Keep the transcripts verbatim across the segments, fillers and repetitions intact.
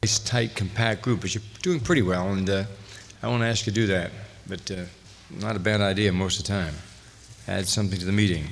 nice, tight, compact group, but you're doing pretty well, and uh, I want to ask you to do that, but uh, not a bad idea most of the time. Add something to the meeting.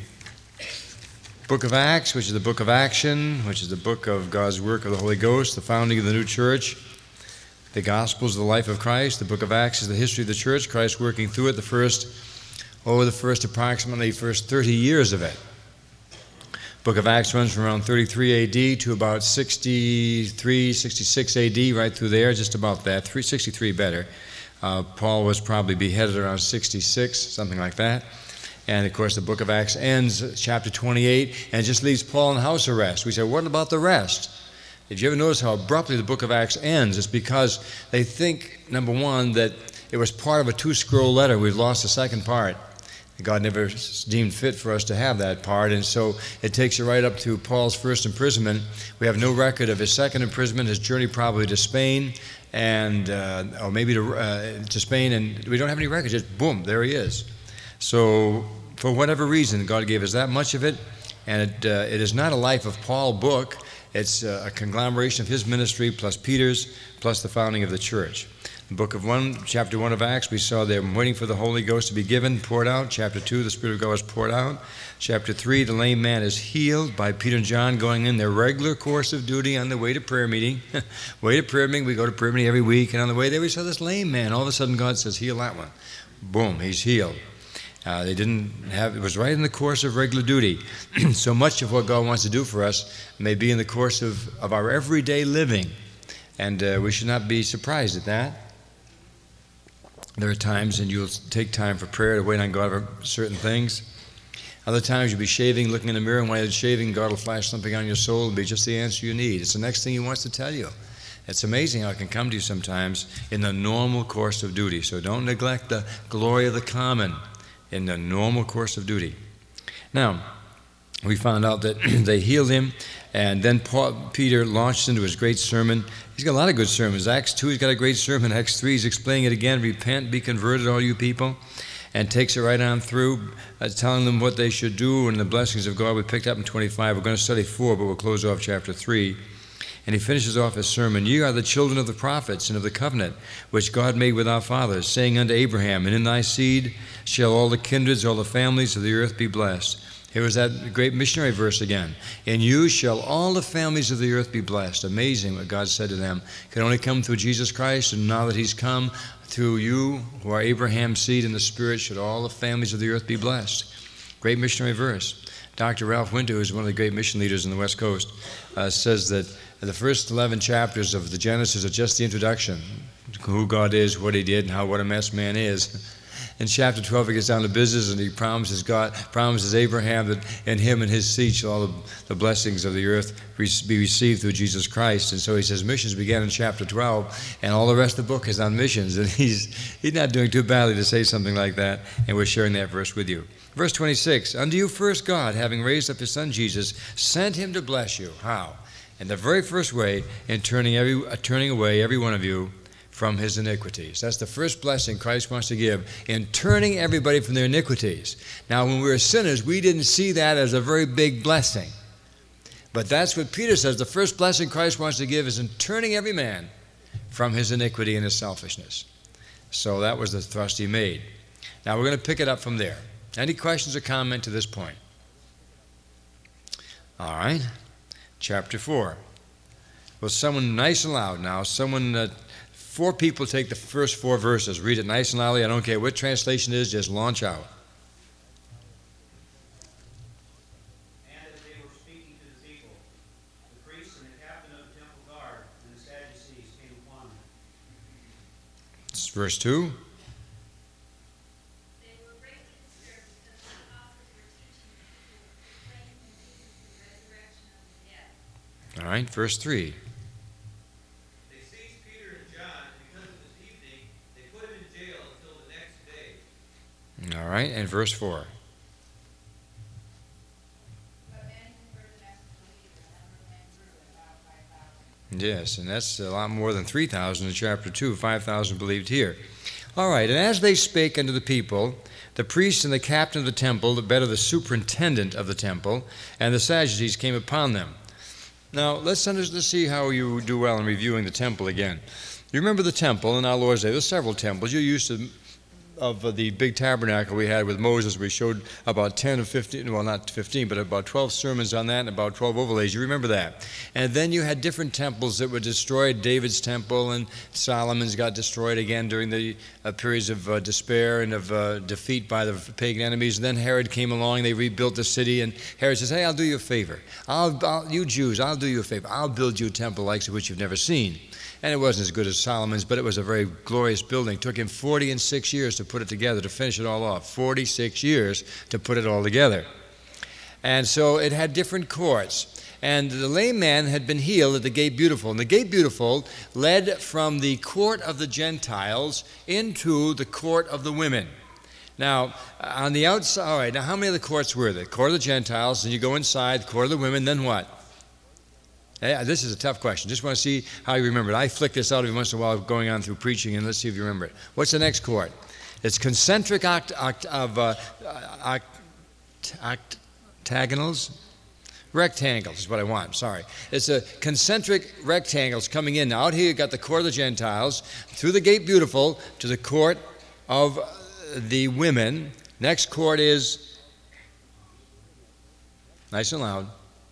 Book of Acts, which is the book of action, which is the book of God's work of the Holy Ghost, the founding of the new church. The Gospels, the life of Christ. The book of Acts is the history of the church, Christ working through it, the first, over the first approximately first thirty years of it. Book of Acts runs from around thirty-three A D to about sixty-three, sixty-six A D, right through there, just about that, three sixty-three better. Uh, Paul was probably beheaded around sixty-six, something like that. And, of course, the book of Acts ends, chapter twenty-eight, and just leaves Paul in house arrest. We say, what about the rest? Did you ever notice how abruptly the book of Acts ends? It's because they think, number one, that it was part of a two-scroll letter. We've lost the second part. God never deemed fit for us to have that part, and so it takes you right up to Paul's first imprisonment. We have no record of his second imprisonment, his journey probably to Spain, and uh, or maybe to, uh, to Spain, and we don't have any record. Just boom, there he is. So for whatever reason, God gave us that much of it, and it, uh, it is not a Life of Paul book. It's a conglomeration of his ministry plus Peter's plus the founding of the church. The book of one, chapter one of Acts, we saw they're waiting for the Holy Ghost to be given, poured out. Chapter two, the Spirit of God was poured out. Chapter three, the lame man is healed by Peter and John going in their regular course of duty on the way to prayer meeting. way to prayer meeting, we go to prayer meeting every week, and on the way there we saw this lame man. All of a sudden God says, heal that one. Boom, he's healed. Uh, they didn't have, it was right in the course of regular duty. So much of what God wants to do for us may be in the course of, of our everyday living. And uh, we should not be surprised at that. There are times when you'll take time for prayer to wait on God for certain things. Other times you'll be shaving, looking in the mirror, and while you're shaving, God will flash something on your soul. It'll be just the answer you need. It's the next thing He wants to tell you. It's amazing how it can come to you sometimes in the normal course of duty. So don't neglect the glory of the common in the normal course of duty. Now, we found out that they healed him, and then Paul, Peter launched into his great sermon. He's got a lot of good sermons. Acts two, he's got a great sermon. Acts three, he's explaining it again. Repent, be converted, all you people. And takes it right on through, uh, telling them what they should do and the blessings of God. We picked up in twenty-five. We're going to study four, but we'll close off chapter three. And he finishes off his sermon, Ye are the children of the prophets and of the covenant, which God made with our fathers, saying unto Abraham, And in thy seed shall all the kindreds, all the families of the earth be blessed. Here was that great missionary verse again. In you shall all the families of the earth be blessed. Amazing what God said to them. It could only come through Jesus Christ, and now that He's come through you, who are Abraham's seed in the Spirit, should all the families of the earth be blessed. Great missionary verse. Doctor Ralph Winter, who is one of the great mission leaders on the West Coast, uh, says that the first eleven chapters of the Genesis are just the introduction to who God is, what He did, and how what a mess man is. In chapter twelve, he gets down to business, and he promises God, promises Abraham that in him and his seed shall all the, the blessings of the earth be received through Jesus Christ. And so he says missions began in chapter twelve, and all the rest of the book is on missions. And he's he's not doing too badly to say something like that, and we're sharing that verse with you. Verse twenty-six, Unto you first God, having raised up His Son Jesus, sent Him to bless you. How? In the very first way, in turning every uh, turning away every one of you from his iniquities. That's the first blessing Christ wants to give, in turning everybody from their iniquities. Now, when we were sinners, we didn't see that as a very big blessing. But that's what Peter says. The first blessing Christ wants to give is in turning every man from his iniquity and his selfishness. So that was the thrust he made. Now, we're going to pick it up from there. Any questions or comment to this point? All right. Chapter four. Well, someone nice and loud now. Someone... Uh, Four people take the first four verses. Read it nice and loudly. I don't care what translation it is, just launch out. And as they were speaking to the people, the priests and the captain of the temple guard and the Sadducees came upon them. It's verse two. They were greatly disturbed because the apostles were teaching the people, proclaiming Jesus the resurrection of the dead. All right, verse three. All right, and verse four. Yes, and that's a lot more than three thousand in chapter two, five thousand believed here. All right, and as they spake unto the people, the priests and the captain of the temple, the better the superintendent of the temple, and the Sadducees came upon them. Now, let's, under, let's see how you do well in reviewing the temple again. You remember the temple in our Lord's Day. There's several temples. You're used to of uh, the big tabernacle we had with Moses. We showed about ten or fifteen, well, not fifteen, but about twelve sermons on that and about twelve overlays. You remember that. And then you had different temples that were destroyed. David's temple and Solomon's got destroyed again during the uh, periods of uh, despair and of uh, defeat by the pagan enemies. And then Herod came along. They rebuilt the city. And Herod says, hey, I'll do you a favor. I'll, I'll, you Jews, I'll do you a favor. I'll build you a temple like which you've never seen. And it wasn't as good as Solomon's, but it was a very glorious building. It took him forty and six years to put it together, to finish it all off. forty-six years to put it all together. And so it had different courts. And the lame man had been healed at the Gate Beautiful. And the Gate Beautiful led from the court of the Gentiles into the court of the women. Now, on the outside, all right, now how many of the courts were there? Court of the Gentiles, and you go inside, court of the women, then what? Yeah, this is a tough question. Just want to see how you remember it. I flick this out every once in a while going on through preaching, and let's see if you remember it. What's the next court? It's concentric oct- oct- of uh, oct- octagonals? Rectangles is what I want, sorry. It's a concentric rectangles coming in. Now, out here you've got the court of the Gentiles, through the Gate Beautiful to the court of the women. Next court is, nice and loud,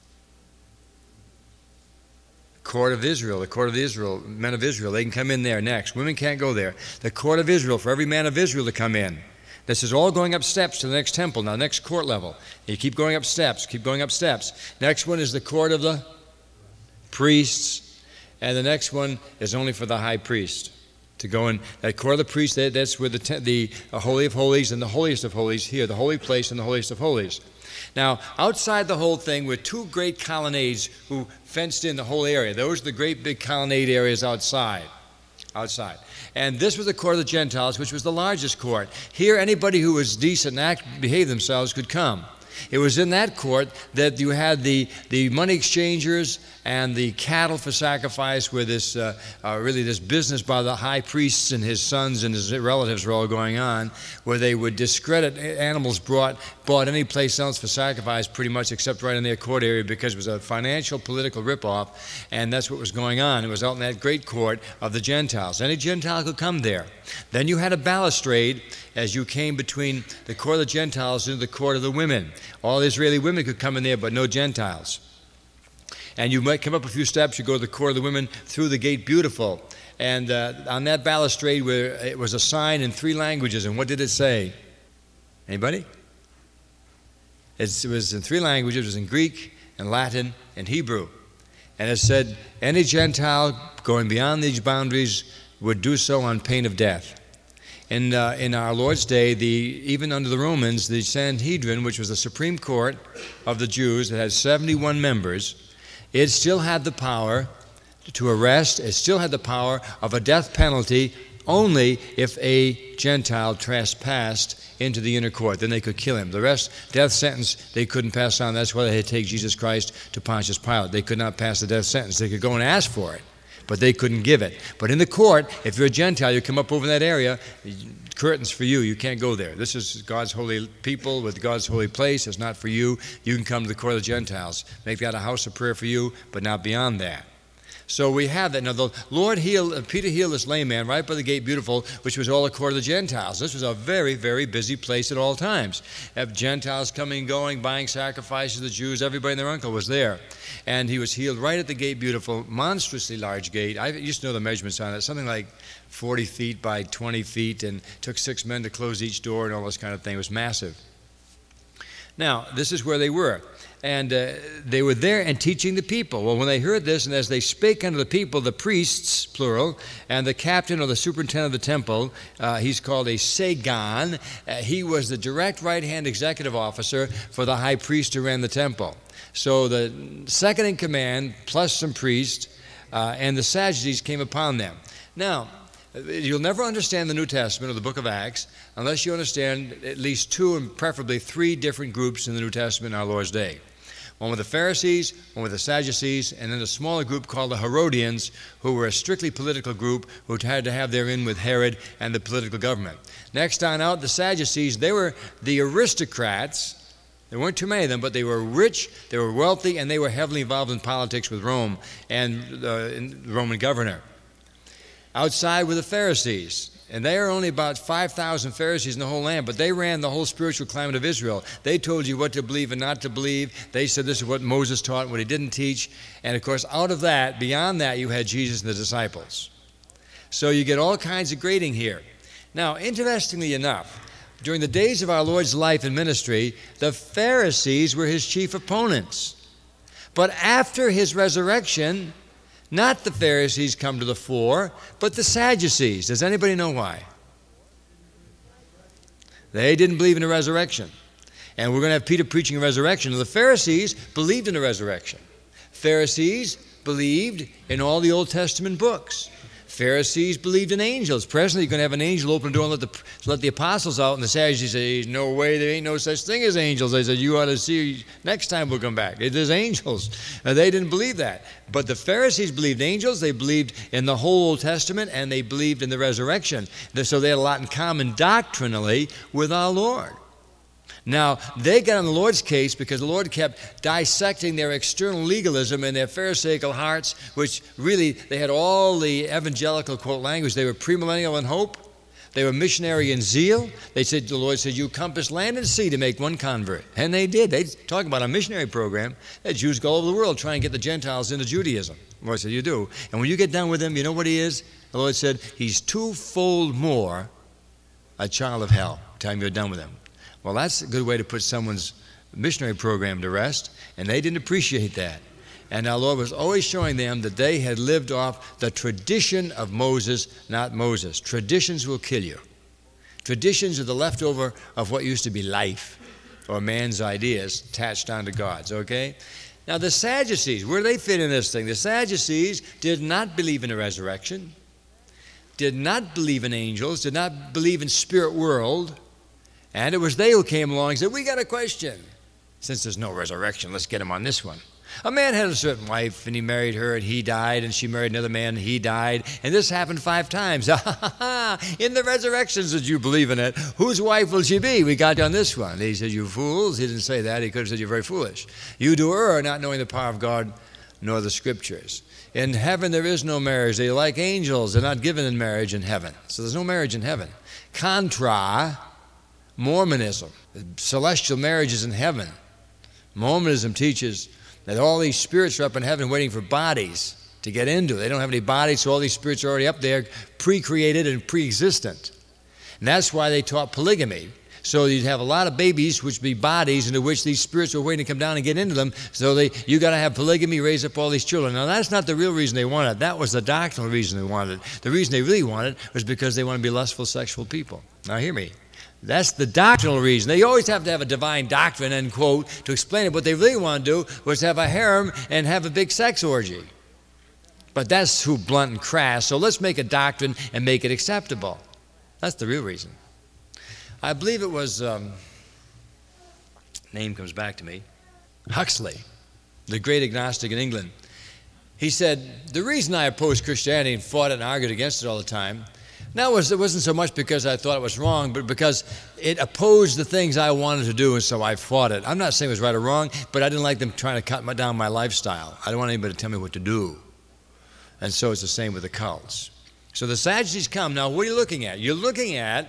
court of Israel, the court of Israel, men of Israel, they can come in there next. Women can't go there. The court of Israel, for every man of Israel to come in. This is all going up steps to the next temple, now next court level. You keep going up steps, keep going up steps. Next one is the court of the priests, and the next one is only for the high priest to go in. That court of the priests, that, that's where the, te- the Holy of Holies and the holiest of holies here, the holy place and the holiest of holies. Now, outside the whole thing were two great colonnades who fenced in the whole area. Those are the great big colonnade areas outside. Outside. And this was the court of the Gentiles, which was the largest court. Here, anybody who was decent and act, behaved themselves could come. It was in that court that you had the, the money exchangers and the cattle for sacrifice, where this uh, uh, really this business by the high priests and his sons and his relatives were all going on, where they would discredit animals brought bought any place else for sacrifice, pretty much except right in their court area, because it was a financial, political ripoff, and that's what was going on. It was out in that great court of the Gentiles. Any Gentile could come there. Then you had a balustrade as you came between the court of the Gentiles and the court of the women. All Israeli women could come in there, but no Gentiles. And you might come up a few steps, you go to the court of the women through the Gate Beautiful. And uh, on that balustrade, where it was a sign in three languages. And what did it say? Anybody? It was in three languages. It was in Greek and Latin and Hebrew. And it said, any Gentile going beyond these boundaries would do so on pain of death. In, uh, in our Lord's day, the, even under the Romans, the Sanhedrin, which was the Supreme Court of the Jews, that had seventy-one members, it still had the power to arrest, it still had the power of a death penalty only if a Gentile trespassed into the inner court. Then they could kill him. The rest, death sentence, they couldn't pass on. That's why they had to take Jesus Christ to Pontius Pilate. They could not pass the death sentence. They could go and ask for it, but they couldn't give it. But in the court, if you're a Gentile, you come up over that area, curtains for you. You can't go there. This is God's holy people with God's holy place. It's not for you. You can come to the court of the Gentiles. Make that a house of prayer for you, but not beyond that. So we have that. Now, the Lord healed, Peter healed this lame man right by the Gate Beautiful, which was all the court of the Gentiles. This was a very, very busy place at all times. Have Gentiles coming and going, buying sacrifices, the Jews, everybody and their uncle was there. And he was healed right at the Gate Beautiful, monstrously large gate. I used to know the measurements on it, something like forty feet by twenty feet, and took six men to close each door and all this kind of thing. It was massive. Now, this is where they were. And uh, they were there and teaching the people. Well, when they heard this, and as they spake unto the people, the priests, plural, and the captain or the superintendent of the temple, uh, he's called a Sagon. Uh, he was the direct right-hand executive officer for the high priest who ran the temple. So the second in command, plus some priests, uh, and the Sadducees came upon them. Now, you'll never understand the New Testament or the book of Acts unless you understand at least two and preferably three different groups in the New Testament in our Lord's day. One with the Pharisees, one with the Sadducees, and then a smaller group called the Herodians, who were a strictly political group who had to have their in with Herod and the political government. Next on out, the Sadducees, they were the aristocrats There weren't too many of them, but they were rich, they were wealthy, and they were heavily involved in politics with Rome and uh, the Roman governor. Outside were the Pharisees, and they are only about five thousand Pharisees in the whole land, but they ran the whole spiritual climate of Israel. They told you what to believe and not to believe. They said this is what Moses taught and what he didn't teach. And, of course, out of that, beyond that, you had Jesus and the disciples. So you get all kinds of grading here. Now, interestingly enough, during the days of our Lord's life and ministry, the Pharisees were his chief opponents. But after his resurrection, not the Pharisees come to the fore, but the Sadducees. Does anybody know why? They didn't believe in the resurrection. And we're going to have Peter preaching a resurrection. The Pharisees believed in the resurrection. Pharisees believed in all the Old Testament books. Pharisees believed in angels. Presently, you're going to have an angel open the door and let the, let the apostles out, and the Sadducees say, no way, there ain't no such thing as angels. They said, you ought to see, next time we'll come back. There's angels. And they didn't believe that. But the Pharisees believed angels, they believed in the whole Old Testament, and they believed in the resurrection. So they had a lot in common doctrinally with our Lord. Now, they got on the Lord's case because the Lord kept dissecting their external legalism and their pharisaical hearts, which really, they had all the evangelical, quote, language. They were premillennial in hope. They were missionary in zeal. They said, the Lord said, you compass land and sea to make one convert. And they did. They talk about a missionary program. That Jews go all over the world trying to get the Gentiles into Judaism. The Lord said, you do. And when you get done with him, you know what he is? The Lord said, he's twofold more a child of hell. Time you're done with him. Well, that's a good way to put someone's missionary program to rest, and they didn't appreciate that. And our Lord was always showing them that they had lived off the tradition of Moses, not Moses. Traditions will kill you. Traditions are the leftover of what used to be life, or man's ideas attached onto God's, okay? Now, the Sadducees, where do they fit in this thing? The Sadducees did not believe in the resurrection, did not believe in angels, did not believe in spirit world. And it was they who came along and said, we got a question. Since there's no resurrection, let's get him on this one. A man had a certain wife, and he married her, and he died, and she married another man, and he died. And this happened five times. In the resurrections, did you believe in it? Whose wife will she be? We got on this one. He said, you fools. He didn't say that. He could have said, you're very foolish. You do err, not knowing the power of God, nor the Scriptures. In heaven, there is no marriage. They are like angels. They're not given in marriage in heaven. So there's no marriage in heaven. Contra Mormonism, celestial marriages in heaven. Mormonism teaches that all these spirits are up in heaven waiting for bodies to get into. They don't have any bodies, so all these spirits are already up there, pre-created and pre-existent. And that's why they taught polygamy. So you'd have a lot of babies, which would be bodies, into which these spirits were waiting to come down and get into them. So they, you got to have polygamy, raise up all these children. Now, that's not the real reason they wanted it. That was the doctrinal reason they wanted it. The reason they really wanted it was because they want to be lustful, sexual people. Now, hear me. That's the doctrinal reason. They always have to have a divine doctrine, end quote, to explain it. What they really want to do was have a harem and have a big sex orgy. But that's too blunt and crass, so let's make a doctrine and make it acceptable. That's the real reason. I believe it was, um, name comes back to me, Huxley, the great agnostic in England. He said, the reason I opposed Christianity and fought it and argued against it all the time, now, it wasn't so much because I thought it was wrong, but because it opposed the things I wanted to do, and so I fought it. I'm not saying it was right or wrong, but I didn't like them trying to cut my, down my lifestyle. I don't want anybody to tell me what to do. And so it's the same with the cults. So the Sadducees come. Now, what are you looking at? You're looking at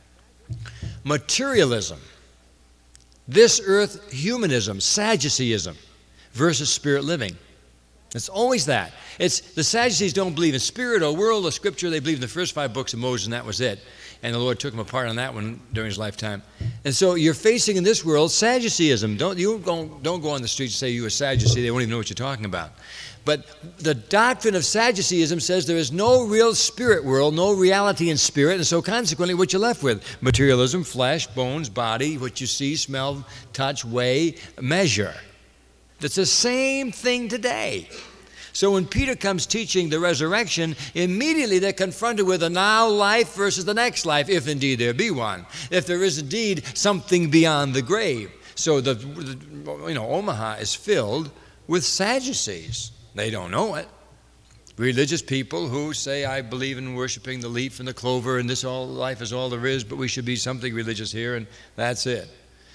materialism, this earth humanism, Sadduceeism, versus spirit living. It's always that. It's the Sadducees don't believe in spirit or world or scripture. They believe in the first five books of Moses, and that was it. And the Lord took him apart on that one during his lifetime. And so you're facing in this world Sadduceeism. Don't you don't, don't go on the street and say you're a Sadducee. They won't even know what you're talking about. But the doctrine of Sadduceeism says there is no real spirit world, no reality in spirit, and so consequently what you're left with, materialism, flesh, bones, body, what you see, smell, touch, weigh, measure. It's the same thing today. So when Peter comes teaching the resurrection, immediately they're confronted with a now life versus the next life, if indeed there be one. If there is indeed something beyond the grave. So the, the you know, Omaha is filled with Sadducees. They don't know it. Religious people who say, I believe in worshiping the leaf and the clover, and this all life is all there is, but we should be something religious here, and that's it.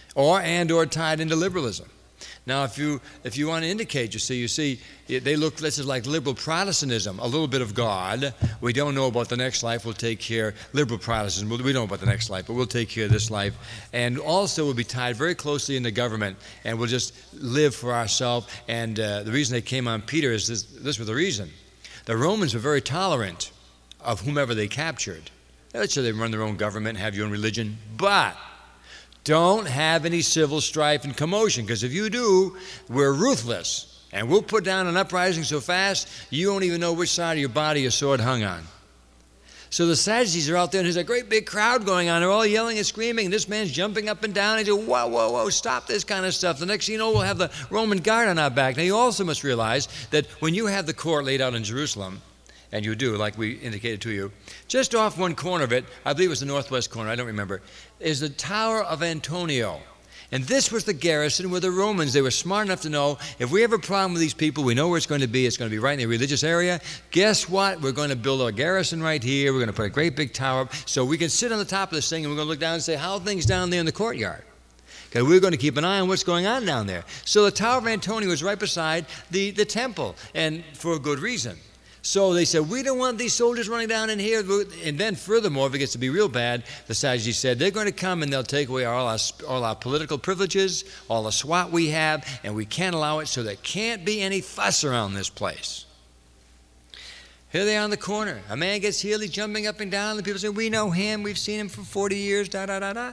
or and or tied into liberalism. Now, if you if you want to indicate, you see, you see, they look, this is like liberal Protestantism, a little bit of God. We don't know about the next life. We'll take care, liberal Protestantism, we don't know about the next life, but we'll take care of this life. And also we'll be tied very closely into government, and we'll just live for ourselves. And uh, the reason they came on Peter is this, this was the reason. The Romans were very tolerant of whomever they captured. Let's say they run their own government, have your own religion, but don't have any civil strife and commotion, because if you do, we're ruthless, and we'll put down an uprising so fast you won't even know which side of your body your sword hung on. So the Sadducees are out there, and there's a great big crowd going on. They're all yelling and screaming, and this man's jumping up and down. He says, whoa, whoa, whoa, stop this kind of stuff. The next thing you know, we'll have the Roman guard on our back. Now, you also must realize that when you have the court laid out in Jerusalem, and you do, like we indicated to you, just off one corner of it, I believe it was the northwest corner, I don't remember, is the Tower of Antonio. And this was the garrison where the Romans, they were smart enough to know, if we have a problem with these people, we know where it's going to be. It's going to be right in the religious area. Guess what? We're going to build a garrison right here. We're going to put a great big tower up so we can sit on the top of this thing, and we're going to look down and say, how are things down there in the courtyard? Because we're going to keep an eye on what's going on down there. So the Tower of Antonio was right beside the, the temple, and for a good reason. So they said, we don't want these soldiers running down in here. And then furthermore, if it gets to be real bad, the Sadducees said, they're going to come and they'll take away all our, all our political privileges, all the SWAT we have, and we can't allow it, so there can't be any fuss around this place. Here they are on the corner. A man gets healed, he's jumping up and down. The people say, we know him, we've seen him for forty years, da, da, da, da.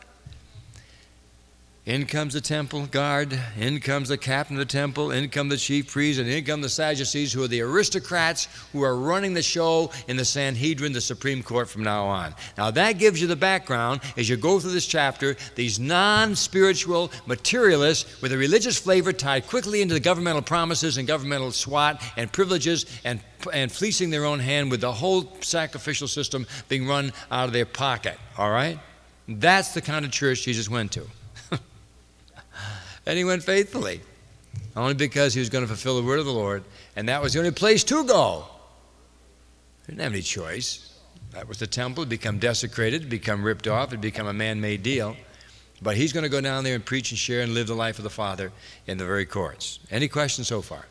In comes the temple guard, in comes the captain of the temple, in come the chief priests, and in come the Sadducees, who are the aristocrats who are running the show in the Sanhedrin, the Supreme Court, from now on. Now that gives you the background as you go through this chapter. These non-spiritual materialists with a religious flavor tied quickly into the governmental promises and governmental SWAT and privileges, and, and fleecing their own hand with the whole sacrificial system being run out of their pocket, all right? That's the kind of church Jesus went to. And he went faithfully, only because he was going to fulfill the word of the Lord, and that was the only place to go. He didn't have any choice. That was the temple. It had become desecrated, it had become ripped off, it had become a man-made deal. But he's going to go down there and preach and share and live the life of the Father in the very courts. Any questions so far?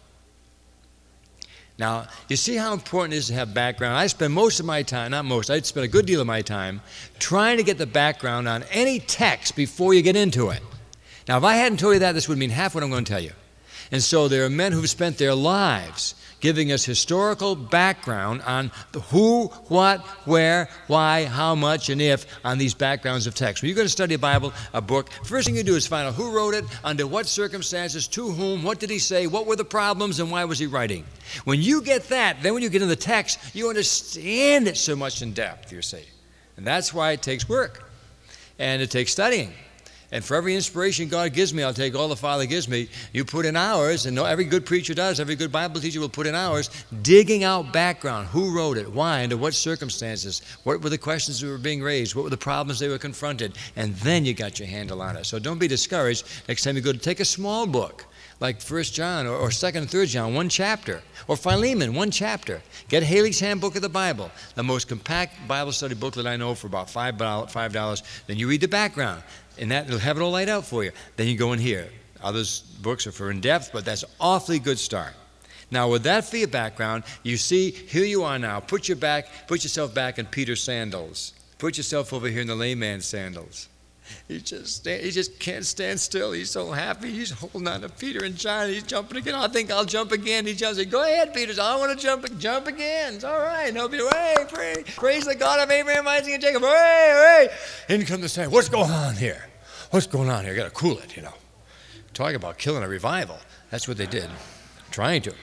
Now, you see how important it is to have background. I spend most of my time, not most, I spend a good deal of my time trying to get the background on any text before you get into it. Now, if I hadn't told you that, this would mean half what I'm going to tell you. And so there are men who've spent their lives giving us historical background on the who, what, where, why, how much, and if on these backgrounds of text. When you're going to study a Bible, a book, first thing you do is find out who wrote it, under what circumstances, to whom, what did he say, what were the problems, and why was he writing. When you get that, then when you get in the text, you understand it so much in depth, you see. And that's why it takes work, and it takes studying. And for every inspiration God gives me, I'll take all the Father gives me. You put in hours, and every good preacher does, every good Bible teacher will put in hours, digging out background. Who wrote it? Why? Under what circumstances? What were the questions that were being raised? What were the problems they were confronted? And then you got your handle on it. So don't be discouraged next time you go to take a small book, like First John or, or Second and Third John, one chapter. Or Philemon, one chapter. Get Haley's Handbook of the Bible, the most compact Bible study booklet I know, for about five dollars. Then you read the background. And that will have it all laid out for you. Then you go in here. Others books are for in-depth, but that's an awfully good start. Now, with that for your background, you see, here you are now. Put your back, put yourself back in Peter's sandals. Put yourself over here in the layman's sandals. He just, he just can't stand still. He's so happy. He's holding on to Peter and John. He's jumping again. I think I'll jump again. He jumps. Go ahead, Peter. I want to jump. Jump again. It's all right. No, Peter. Hey, praise, praise the God of Abraham, Isaac, and Jacob. Hey, hey. In comes the saying. What's going on here? What's going on here? I got to cool it, you know. Talking about killing a revival. That's what they did. Trying to.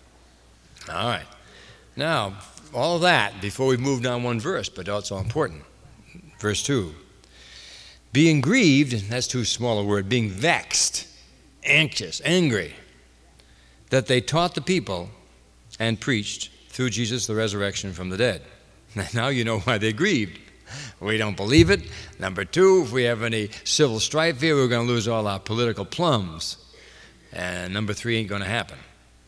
All right. Now, all of that before we move down one verse, but that's all important. Verse two. Being grieved, that's too small a word, being vexed, anxious, angry, that they taught the people and preached through Jesus the resurrection from the dead. Now you know why they grieved. We don't believe it. Number two, if we have any civil strife here, we're going to lose all our political plums. And number three ain't going to happen.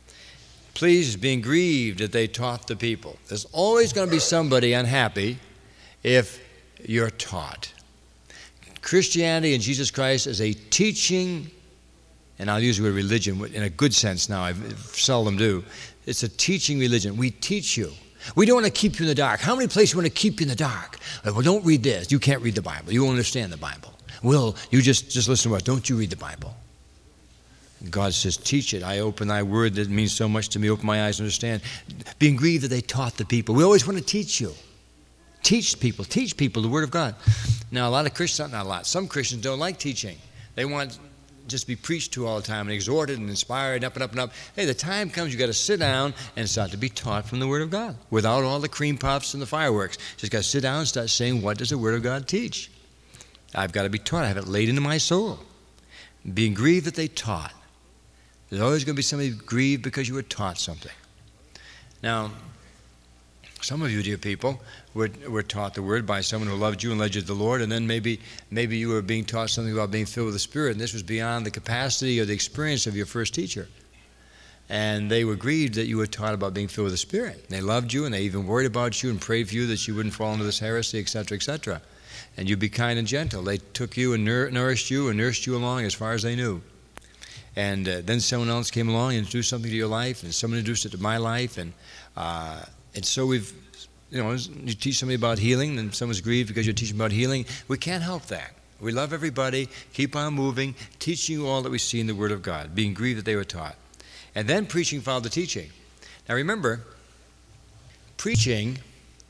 Please, being grieved that they taught the people. There's always going to be somebody unhappy if you're taught. Christianity and Jesus Christ is a teaching, and I'll use the word religion in a good sense now, I seldom do. It's a teaching religion. We teach you. We don't want to keep you in the dark. How many places want to keep you in the dark? Like, well, don't read this. You can't read the Bible. You won't understand the Bible. Will, you just, just listen to us. Don't you read the Bible. God says, teach it. I open thy word that means so much to me. Open my eyes to understand. Being grieved that they taught the people. We always want to teach you. Teach people. Teach people the word of God. Now, a lot of Christians, not a lot, some Christians don't like teaching. They want just to be preached to all the time and exhorted and inspired, up and up and up. Hey, the time comes you got to sit down and start to be taught from the word of God without all the cream puffs and the fireworks. Just got to sit down and start saying, what does the word of God teach? I've got to be taught. I have it laid into my soul. Being grieved that they taught. There's always going to be somebody grieved because you were taught something. Now, some of you, dear people, were, were taught the word by someone who loved you and led you to the Lord, and then maybe maybe you were being taught something about being filled with the Spirit, and this was beyond the capacity or the experience of your first teacher. And they were grieved that you were taught about being filled with the Spirit. They loved you, and they even worried about you and prayed for you that you wouldn't fall into this heresy, et cetera, et cetera. And you'd be kind and gentle. They took you and nour- nourished you and nursed you along as far as they knew. And uh, then someone else came along and introduced something to your life, and someone introduced it to my life, and uh, and so we've, you know, you teach somebody about healing, and someone's grieved because you're teaching about healing. We can't help that. We love everybody, keep on moving, teaching you all that we see in the Word of God, being grieved that they were taught. And then preaching followed the teaching. Now remember, preaching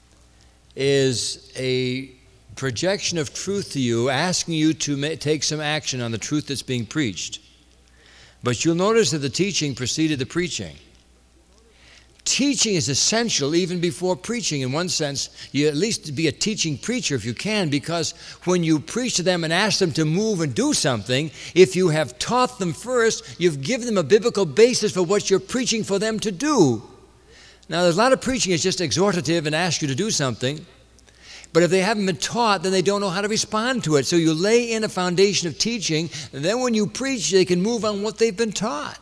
is a projection of truth to you, asking you to ma- take some action on the truth that's being preached. But you'll notice that the teaching preceded the preaching. Teaching is essential even before preaching. In one sense, you at least be a teaching preacher if you can, because when you preach to them and ask them to move and do something, if you have taught them first, you've given them a biblical basis for what you're preaching for them to do. Now, there's a lot of preaching that's just exhortative and asks you to do something, but if they haven't been taught, then they don't know how to respond to it. So you lay in a foundation of teaching, and then when you preach, they can move on what they've been taught.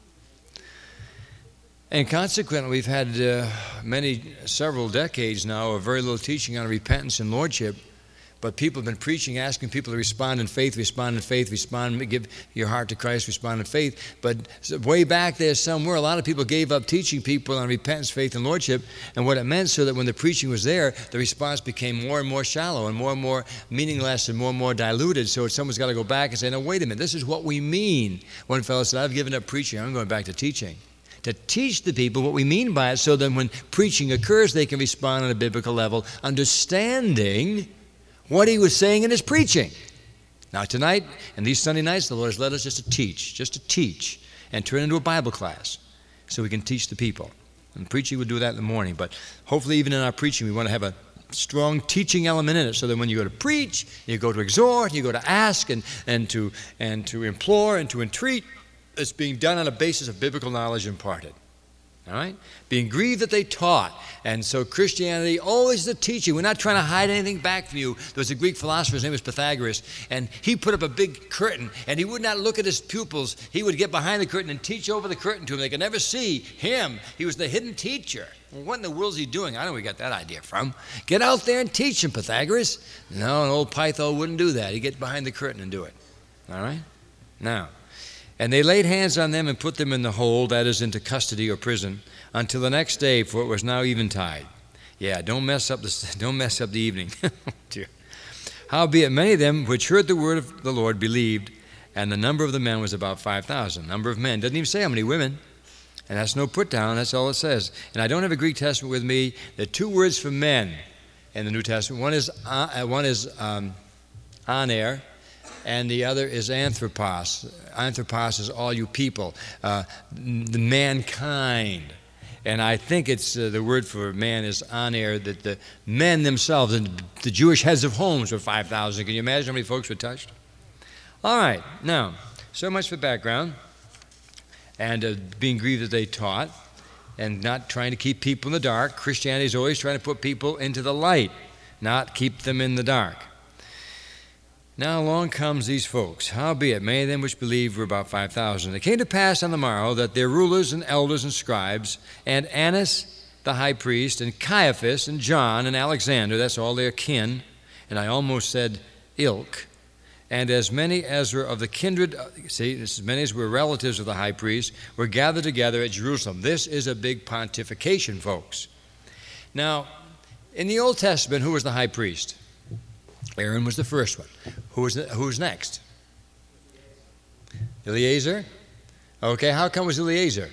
And consequently, we've had uh, many, several decades now of very little teaching on repentance and lordship, but people have been preaching, asking people to respond in faith, respond in faith, respond, give your heart to Christ, respond in faith. But way back there somewhere, a lot of people gave up teaching people on repentance, faith, and lordship, and what it meant so that when the preaching was there, the response became more and more shallow and more and more meaningless and more and more diluted. So someone's got to go back and say, no, wait a minute, this is what we mean. One fellow said, I've given up preaching, I'm going back to teaching. To teach the people what we mean by it so that when preaching occurs, they can respond on a biblical level, understanding what he was saying in his preaching. Now tonight, and these Sunday nights, the Lord has led us just to teach, just to teach, and turn into a Bible class so we can teach the people. And preaching would do that in the morning, but hopefully even in our preaching, we want to have a strong teaching element in it so that when you go to preach, you go to exhort, you go to ask, and, and, to, and to implore and to entreat, it's being done on a basis of biblical knowledge imparted. All right? Being grieved that they taught. And so Christianity always the teaching. We're not trying to hide anything back from you. There was a Greek philosopher, his name was Pythagoras, and he put up a big curtain, and he would not look at his pupils. He would get behind the curtain and teach over the curtain to them. They could never see him. He was the hidden teacher. Well, what in the world is he doing? I don't know where he got that idea from. Get out there and teach him, Pythagoras. No, an old Pytho wouldn't do that. He'd get behind the curtain and do it. All right? Now, and they laid hands on them and put them in the hold, that is, into custody or prison, until the next day, for it was now eventide. Yeah, don't mess up the, don't mess up the evening. Dear. Howbeit, many of them which heard the word of the Lord believed, and the number of the men was about five thousand. Number of men. Doesn't even say how many women. And that's no put down, that's all it says. And I don't have a Greek Testament with me. There are two words for men in the New Testament. One is, uh, one is um, aner, and the other is anthropos. Anthropos is all you people, uh, the mankind. And I think it's uh, the word for man is aner, that the men themselves, and the Jewish heads of homes were five thousand. Can you imagine how many folks were touched? All right, now, so much for background. And uh, being grieved that they taught, and not trying to keep people in the dark. Christianity is always trying to put people into the light, not keep them in the dark. Now along comes these folks. Howbeit, many of them which believed were about five thousand. It came to pass on the morrow that their rulers and elders and scribes, and Annas the high priest, and Caiaphas, and John, and Alexander, that's all their kin, and I almost said ilk, And as many as were of the kindred, see, as many as were relatives of the high priest, were gathered together at Jerusalem. This is a big pontification, folks. Now, in the Old Testament, who was the high priest? Aaron was the first one. Who was, the, who was next? Eleazar? Okay, how come it was Eleazar?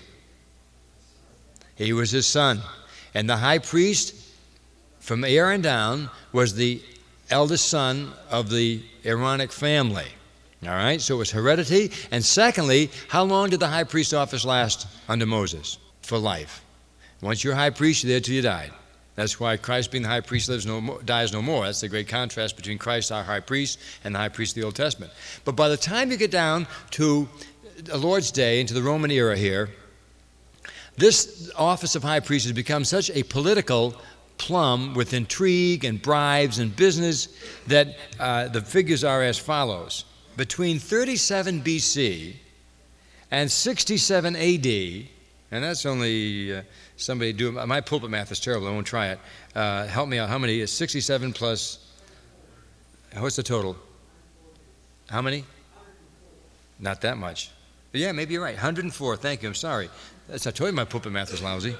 He was his son. And the high priest, from Aaron down, was the eldest son of the Aaronic family. All right, so it was heredity. And secondly, how long did the high priest office last under Moses? For life. Once you're high priest, you're there till you died. That's why Christ, being the high priest, lives no more, dies no more. That's the great contrast between Christ, our high priest, and the high priest of the Old Testament. But by the time you get down to the Lord's Day, into the Roman era here, this office of high priest has become such a political plum with intrigue and bribes and business that uh, the figures are as follows. Between thirty-seven B C and sixty-seven A D, and that's only uh, somebody do my pulpit math is terrible, I won't try it. Uh, help me out. How many is sixty-seven plus? What's the total? How many? Not that much. But yeah, maybe you're right. one hundred four. Thank you. I'm sorry. That's, I told you my pulpit math was lousy.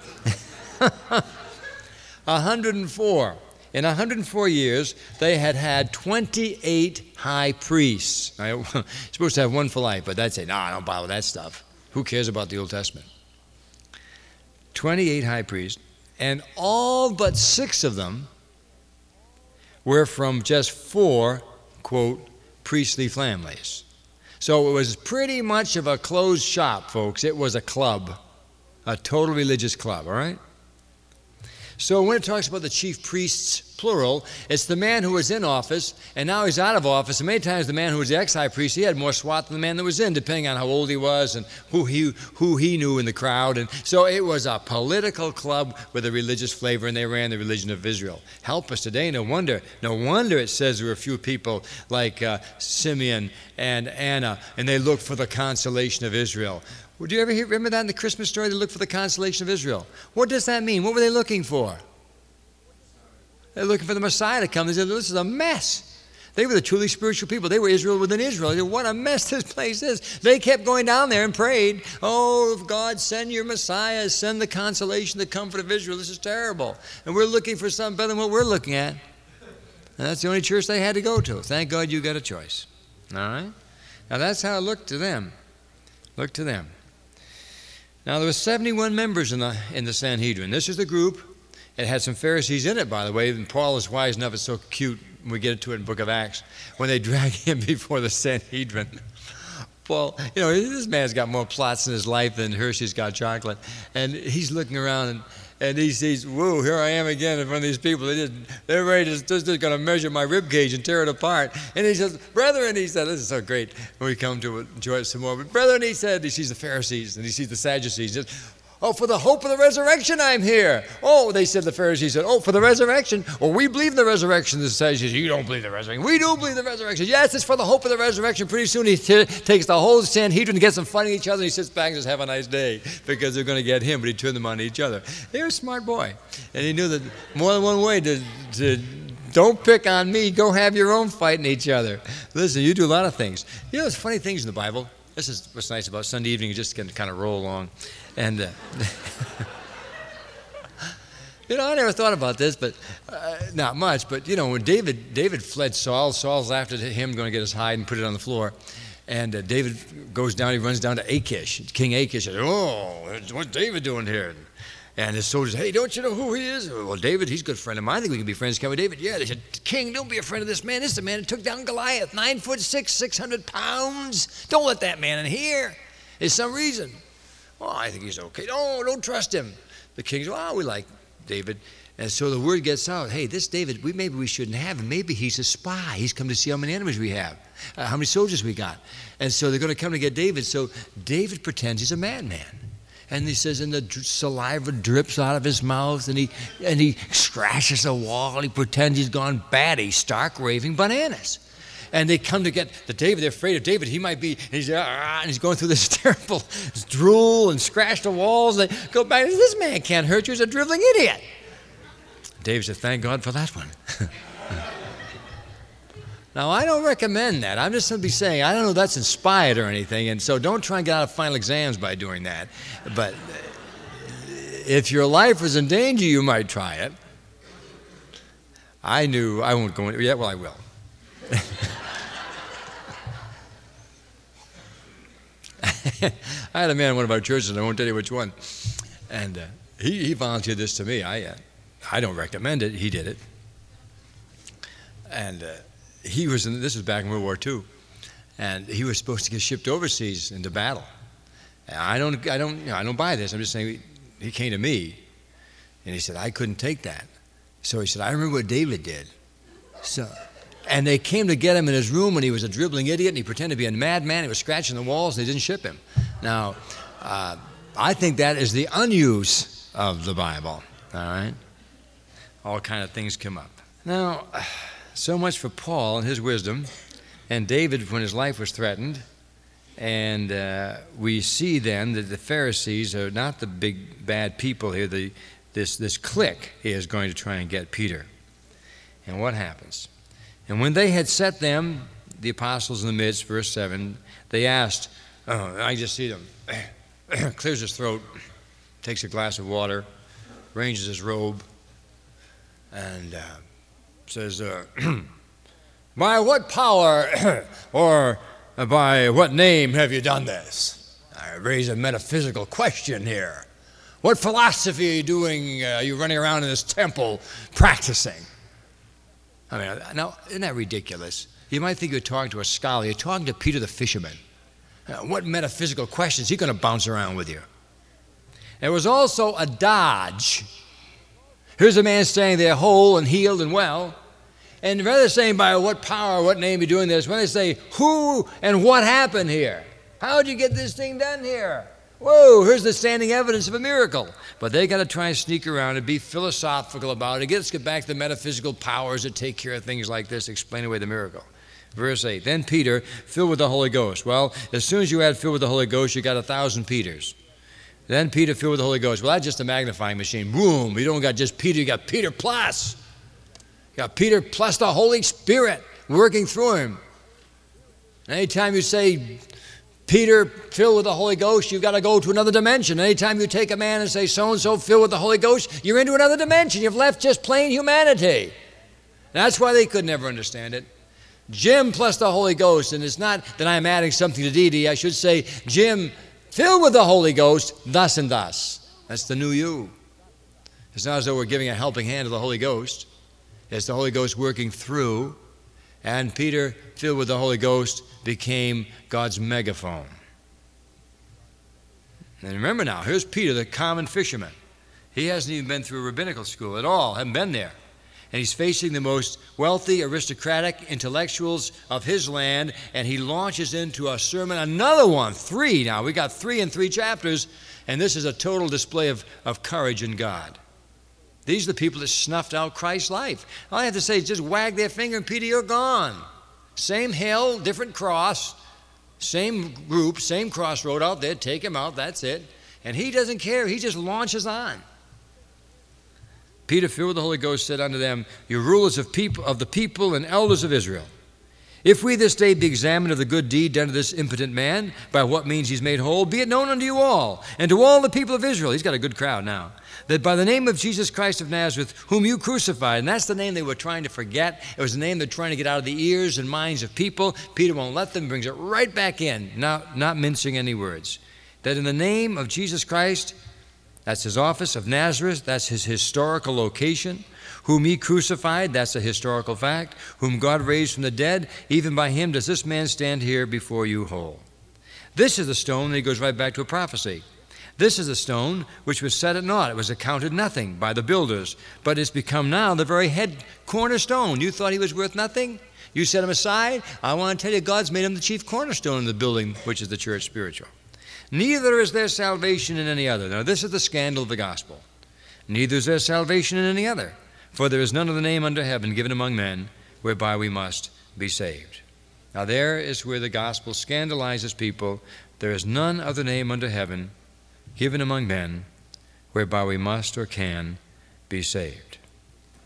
one hundred four. In one hundred four years, they had had twenty-eight high priests. Now, you're supposed to have one for life, but that's it. No, I don't bother with that stuff. Who cares about the Old Testament? twenty-eight high priests, and all but six of them were from just four, quote, priestly families. So it was pretty much of a closed shop, folks. It was a club, a total religious club, all right? So when it talks about the chief priests, plural, it's the man who was in office, and now he's out of office. And many times the man who was the ex-high priest, he had more swat than the man that was in, depending on how old he was and who he, who he knew in the crowd. And so it was a political club with a religious flavor, and they ran the religion of Israel. Help us today. No wonder. No wonder it says there were a few people like uh, Simeon and Anna, and they looked for the consolation of Israel. Would you ever hear, remember that in the Christmas story? They looked for the consolation of Israel. What does that mean? What were they looking for? They're looking for the Messiah to come. They said, this is a mess. They were the truly spiritual people. They were Israel within Israel. They said, what a mess this place is. They kept going down there and prayed, oh, God, send your Messiah. Send the consolation, the comfort of Israel. This is terrible. And we're looking for something better than what we're looking at. And that's the only church they had to go to. Thank God you got a choice. All right? Now, that's how it looked to them. Looked to them. Now, there were seventy-one members in the, in the Sanhedrin. This is the group. It had some Pharisees in it, by the way, and Paul is wise enough. It's so cute when we get to it in the book of Acts, when they drag him before the Sanhedrin. Paul, you know, this man's got more plots in his life than Hershey's got chocolate. And he's looking around, and, and he sees, whoa, here I am again in front of these people. They just, they're ready to, just, just going to measure my rib cage and tear it apart. And he says, brethren, he said, this is so great when we come to enjoy it some more. But brethren, he said, he sees the Pharisees, and he sees the Sadducees. He says, oh, for the hope of the resurrection, I'm here. Oh, they said, the Pharisees said, oh, for the resurrection. Well, we believe in the resurrection. The Sadducees, you don't believe the resurrection. We do believe the resurrection. Yes, it's for the hope of the resurrection. Pretty soon he t- takes the whole Sanhedrin and gets them fighting each other, and he sits back and says, have a nice day, because they're going to get him, but he turned them on each other. They were a smart boy. And he knew that more than one way to, to don't pick on me. Go have your own fighting each other. Listen, you do a lot of things. You know, there's funny things in the Bible. This is what's nice about Sunday evening. You just can kind of roll along. And, uh, you know, I never thought about this, but uh, not much. But, you know, when David David fled Saul, Saul's after him, going to get his hide and put it on the floor. And uh, David goes down, he runs down to Achish. King Achish says, oh, what's David doing here? And his soldiers, hey, don't you know who he is? Well, David, he's a good friend of mine. I think we can be friends. Can we, David? Yeah. They said, King, don't be a friend of this man. This is the man who took down Goliath, nine foot six, six hundred pounds. Don't let that man in here. There's some reason. Oh, I think he's okay. No, don't trust him. The king says, oh, we like David. And so the word gets out, hey, this David, we maybe we shouldn't have him. Maybe he's a spy. He's come to see how many enemies we have, uh, how many soldiers we got. And so they're going to come to get David. So David pretends he's a madman. And he says, and the saliva drips out of his mouth, and he and he scratches the wall, and he pretends he's gone batty, stark raving bananas. And they come to get the David. They're afraid of David. He might be, and he's, ah, and he's going through this terrible drool and scratch the walls. They go back, this man can't hurt you. He's a driveling idiot. David said, thank God for that one. Now, I don't recommend that. I'm just simply saying, I don't know if that's inspired or anything, and so don't try and get out of final exams by doing that. But if your life was in danger, you might try it. I knew, I won't go into it yet, well, I will. I had a man in one of our churches, and I won't tell you which one, and uh, he, he volunteered this to me. I, uh, I don't recommend it. He did it. And uh, he was in, this was back in World War Two, and he was supposed to get shipped overseas into battle. And I don't, I don't, you know, I don't buy this. I'm just saying, he came to me, and he said, I couldn't take that. So he said, I remember what David did. So, and they came to get him in his room when he was a dribbling idiot, and he pretended to be a madman. He was scratching the walls, and they didn't ship him. Now, uh, I think that is the unuse of the Bible, all right? All kind of things come up. Now, so much for Paul and his wisdom, and David when his life was threatened. And uh, we see then that the Pharisees are not the big bad people here. The, this, this clique is going to try and get Peter. And what happens? And when they had set them, the apostles in the midst, verse seven, they asked, oh, I just see them, clears his throat, takes a glass of water, arranges his robe, and uh, says, uh, by what power or by what name have you done this? I raise a metaphysical question here. What philosophy are you doing? Uh, are you running around in this temple practicing? I mean, now, isn't that ridiculous? You might think you're talking to a scholar. You're talking to Peter the fisherman. Uh, what metaphysical questions is he going to bounce around with you? There was also a dodge. Here's a man standing there whole and healed and well. And rather than saying by what power, what name are you doing this, when they say who and what happened here? How did you get this thing done here? Whoa, here's the standing evidence of a miracle. But they got to try and sneak around and be philosophical about it. Let's get back to the metaphysical powers that take care of things like this, explain away the miracle. Verse eight, then Peter, filled with the Holy Ghost. Well, as soon as you add filled with the Holy Ghost, you got a thousand Peters. Then Peter filled with the Holy Ghost. Well, that's just a magnifying machine. Boom, you don't got just Peter, you got Peter plus. You got Peter plus the Holy Spirit working through him. Anytime you say Peter filled with the Holy Ghost, you've got to go to another dimension. Anytime you take a man and say so-and-so filled with the Holy Ghost, you're into another dimension. You've left just plain humanity. That's why they could never understand it. Jim plus the Holy Ghost, and it's not that I'm adding something to deity. I should say Jim filled with the Holy Ghost, thus and thus. That's the new you. It's not as though we're giving a helping hand to the Holy Ghost. It's the Holy Ghost working through, and Peter, filled with the Holy Ghost, became God's megaphone. And remember now, here's Peter, the common fisherman. He hasn't even been through rabbinical school at all, haven't been there. And he's facing the most wealthy, aristocratic intellectuals of his land, and he launches into a sermon, another one, three now. We got three in three chapters, and this is a total display of, of courage in God. These are the people that snuffed out Christ's life. All I have to say is just wag their finger, and Peter, you're gone. Same hill, different cross, same group, same crossroad out there. Take him out, that's it. And he doesn't care. He just launches on. Peter, filled with the Holy Ghost, said unto them, you rulers of, people, of the people and elders of Israel, if we this day be examined of the good deed done to this impotent man, by what means he's made whole, be it known unto you all, and to all the people of Israel, he's got a good crowd now, that by the name of Jesus Christ of Nazareth, whom you crucified, and that's the name they were trying to forget. It was the name they're trying to get out of the ears and minds of people. Peter won't let them, brings it right back in, not, not mincing any words. That in the name of Jesus Christ, that's his office of Nazareth, that's his historical location, whom he crucified, that's a historical fact, whom God raised from the dead, even by him does this man stand here before you whole. This is the stone, and he goes right back to a prophecy. This is the stone which was set at naught. It was accounted nothing by the builders, but it's become now the very head cornerstone. You thought he was worth nothing? You set him aside? I want to tell you, God's made him the chief cornerstone of the building, which is the church spiritual. Neither is there salvation in any other. Now this is the scandal of the gospel. Neither is there salvation in any other. For there is none other name under heaven given among men whereby we must be saved. Now there is where the gospel scandalizes people. There is none other name under heaven given among men whereby we must or can be saved.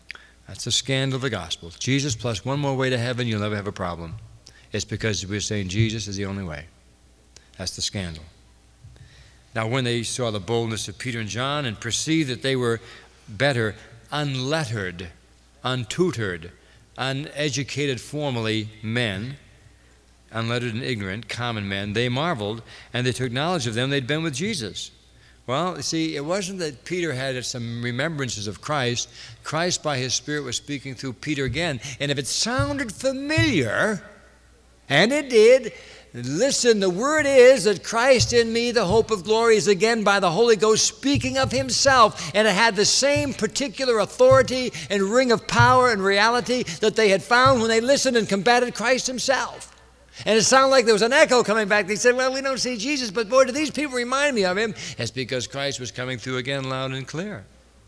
That's the scandal of the gospel. Jesus plus one more way to heaven, you'll never have a problem. It's because we're saying Jesus is the only way. That's the scandal. Now, when they saw the boldness of Peter and John and perceived that they were better, unlettered, untutored, uneducated formally men, unlettered and ignorant, common men, they marveled, and they took knowledge of them. They'd been with Jesus. Well, you see, it wasn't that Peter had some remembrances of Christ. Christ, by his Spirit, was speaking through Peter again. And if it sounded familiar, and it did, listen, the word is that Christ in me, the hope of glory, is again by the Holy Ghost speaking of himself. And it had the same particular authority and ring of power and reality that they had found when they listened and combated Christ himself. And it sounded like there was an echo coming back. They said, well, we don't see Jesus, but boy, do these people remind me of him. It's because Christ was coming through again loud and clear.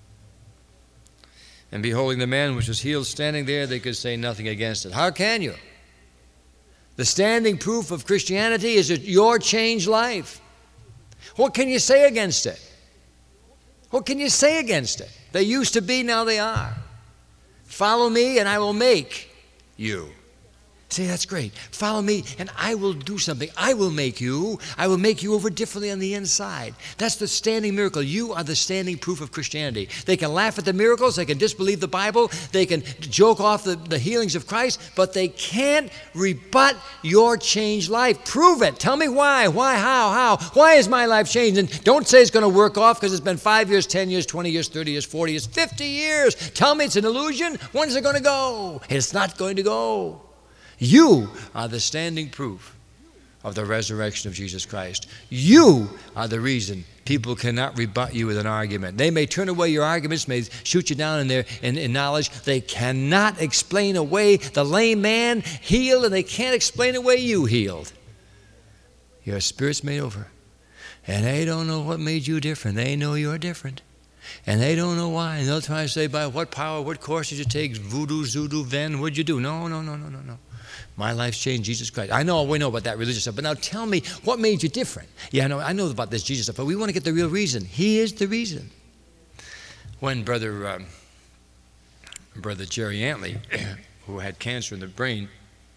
And beholding the man which was healed standing there, they could say nothing against it. How can you? The standing proof of Christianity is your changed life. What can you say against it? What can you say against it? They used to be, now they are. Follow me and I will make you. See, that's great. Follow me and I will do something. I will make you. I will make you over differently on the inside. That's the standing miracle. You are the standing proof of Christianity. They can laugh at the miracles. They can disbelieve the Bible. They can joke off the, the healings of Christ, but they can't rebut your changed life. Prove it. Tell me why. Why, how, how? Why is my life changed? And don't say it's going to work off because it's been five years, ten years, twenty years, thirty years, forty years, fifty years. Tell me it's an illusion. When's it going to go? It's not going to go. You are the standing proof of the resurrection of Jesus Christ. You are the reason people cannot rebut you with an argument. They may turn away your arguments, may shoot you down in their in, in knowledge. They cannot explain away the lame man healed, and they can't explain away you healed. Your spirit's made over. And they don't know what made you different. They know you're different. And they don't know why. And they'll try to say, by what power, what course did you take? Voodoo, Zoodoo, Ven, what'd you do? No, no, no, no, no, no. My life's changed, Jesus Christ. I know, we know about that religious stuff, but now tell me, what made you different? Yeah, I know, I know about this Jesus stuff, but we want to get the real reason. He is the reason. When Brother, um, Brother Jerry Antley, who had cancer in the brain,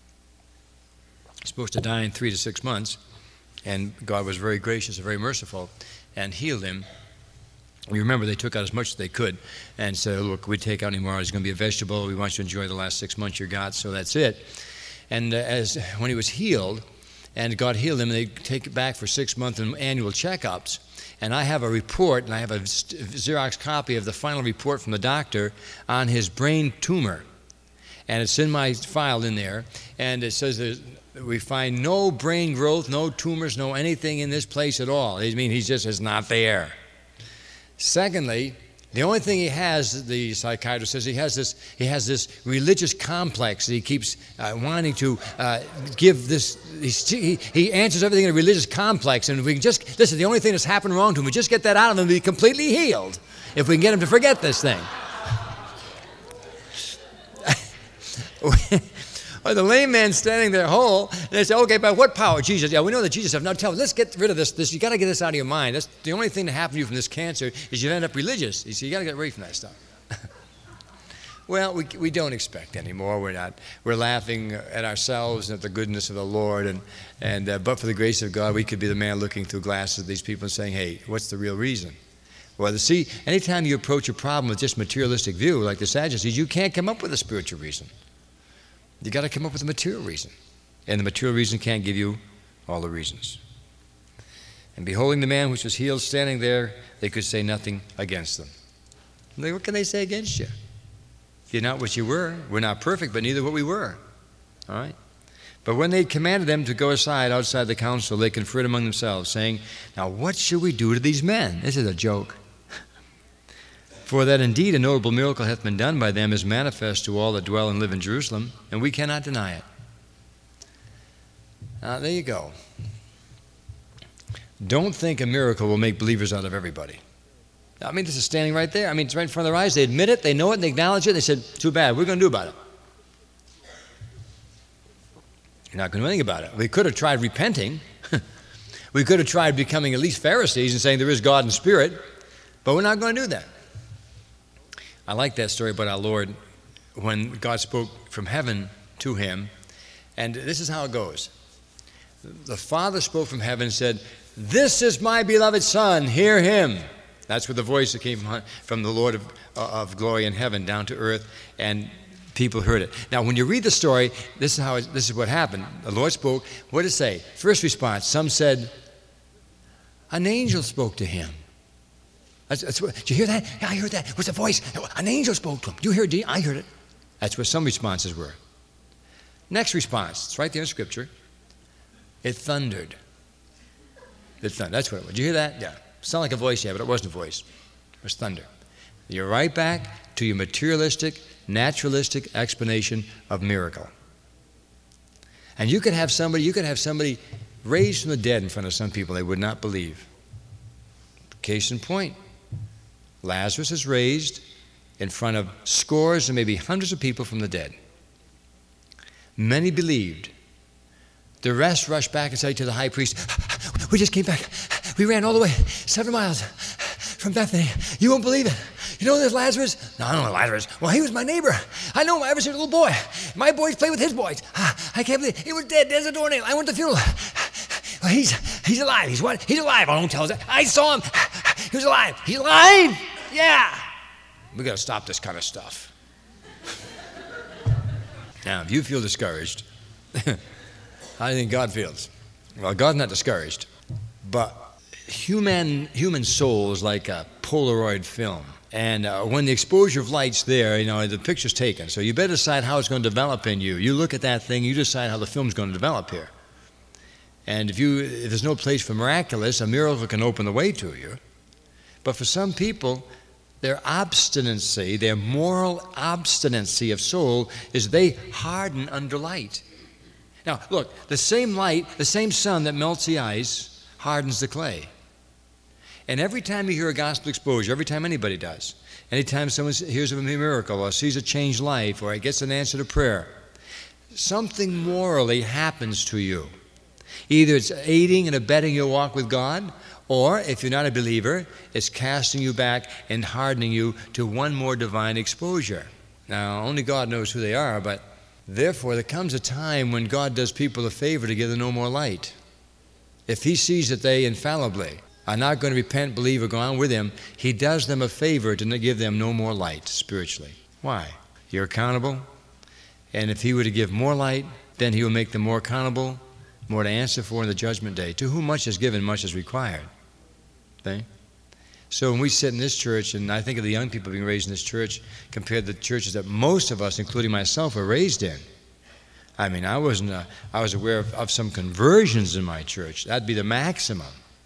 was supposed to die in three to six months, and God was very gracious and very merciful and healed him. We remember they took out as much as they could and said, look, we take out any more. It's going to be a vegetable. We want you to enjoy the last six months you got, so that's it. And uh, as when he was healed, and God healed him, and they take it back for six months and annual checkups. And I have a report, and I have a Xerox copy of the final report from the doctor on his brain tumor. And it's in my file in there, and it says there's, we find no brain growth, no tumors, no anything in this place at all. I mean, he just is not there. Secondly, the only thing he has, the psychiatrist says, he has this, he has this religious complex that he keeps uh, wanting to uh, give this, he, he answers everything in a religious complex, and if we can just, listen, the only thing that's happened wrong to him, we just get that out of him, he'll be completely healed, if we can get him to forget this thing. Or the lame man standing there whole, and they say, okay, by what power? Jesus. Yeah, we know that Jesus has. Now tell us, let's get rid of this. This you got to get this out of your mind. That's the only thing that happened to you from this cancer is you end up religious. You see, you got to get away from that stuff. Well, we we don't expect anymore. We're not. We're laughing at ourselves and at the goodness of the Lord, and and uh, but for the grace of God, we could be the man looking through glasses at these people and saying, hey, what's the real reason? Well, see, anytime you approach a problem with just materialistic view, like the Sadducees, you can't come up with a spiritual reason. You got to come up with a material reason. And the material reason can't give you all the reasons. And beholding the man which was healed standing there, they could say nothing against them. Like, what can they say against you? You're not what you were. We're not perfect, but neither what we were. All right? But when they commanded them to go aside outside the council, they conferred among themselves, saying, now what shall we do to these men? This is a joke. For that indeed a notable miracle hath been done by them is manifest to all that dwell and live in Jerusalem, and we cannot deny it. Now, there you go. Don't think a miracle will make believers out of everybody. I mean, this is standing right there. I mean, it's right in front of their eyes. They admit it, they know it, and they acknowledge it. They said, too bad, what are we going to do about it? You're not going to do anything about it. We could have tried repenting. We could have tried becoming at least Pharisees and saying there is God and Spirit, but we're not going to do that. I like that story about our Lord when God spoke from heaven to him. And this is how it goes. The Father spoke from heaven and said, "This is my beloved Son, hear him." That's where the voice that came from, from the Lord of, of glory in heaven down to earth, and people heard it. Now, when you read the story, this is how it, this is what happened. The Lord spoke. What did it say? First response, some said, an angel spoke to him. That's, that's what, did you hear that? Yeah, I heard that. What's the voice? An angel spoke to him. You heard it? I heard it. That's what some responses were. Next response, it's right there in Scripture. It thundered. It thundered. That's what it was. Did you hear that? Yeah. Sound like a voice, yeah, but it wasn't a voice. It was thunder. You're right back to your materialistic, naturalistic explanation of miracle. And you could have somebody, you could have somebody raised from the dead in front of some people they would not believe. Case in point, Lazarus is raised in front of scores and maybe hundreds of people from the dead. Many believed. The rest rushed back and said to the high priest, "We just came back. We ran all the way, seven miles from Bethany. You won't believe it. You know this Lazarus?" "No, I don't know Lazarus." "Well, he was my neighbor. I know him ever since a little boy. My boys play with his boys. I can't believe it. He was dead. There's a doornail. I went to the funeral. Well, he's he's alive. He's what? He's alive. Oh, don't tell us that. I saw him. He was alive. He's alive. Yeah. We got to stop this kind of stuff. Now, if you feel discouraged, how do you think God feels? Well, God's not discouraged, but human human soul is like a Polaroid film. And uh, when the exposure of light's there, you know, the picture's taken. So you better decide how it's going to develop in you. You look at that thing, you decide how the film's going to develop here. And if you if there's no place for miraculous, a miracle can open the way to you. But for some people, their obstinacy, their moral obstinacy of soul is they harden under light. Now, look, the same light, the same sun that melts the ice hardens the clay. And every time you hear a gospel exposure, every time anybody does, anytime someone hears of a miracle or sees a changed life or gets an answer to prayer, something morally happens to you. Either it's aiding and abetting your walk with God, or if you're not a believer, it's casting you back and hardening you to one more divine exposure. Now, only God knows who they are, but therefore there comes a time when God does people a favor to give them no more light. If he sees that they infallibly are not going to repent, believe, or go on with him, he does them a favor to give them no more light spiritually. Why? You're accountable, and if he were to give more light, then he will make them more accountable, more to answer for in the judgment day. To whom much is given, much is required. Okay? So when we sit in this church, and I think of the young people being raised in this church compared to the churches that most of us, including myself, were raised in. I mean, I wasn't. Uh, I was aware of, of some conversions in my church. That'd be the maximum.